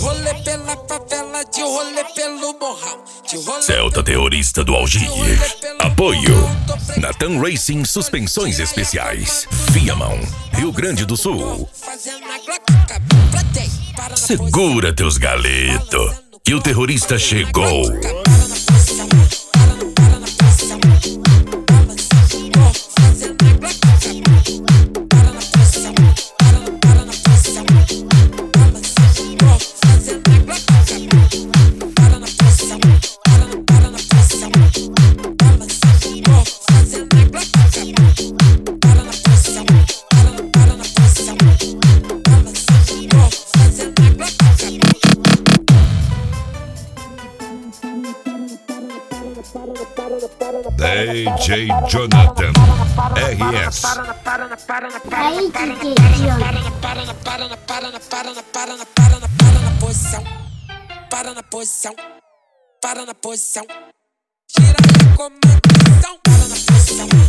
rolê pela favela, de rolê pelo morrão, de rolê Celta Terrorista do Algir. Apoio Natan Racing Suspensões Especiais, Viamão, Rio Grande do Sul. Segura teus galetos, que o terrorista chegou. DJ Jonathan RS. Aí, DJ Jonathan. Para na posição, para na posição. Gira a combinação, para na posição.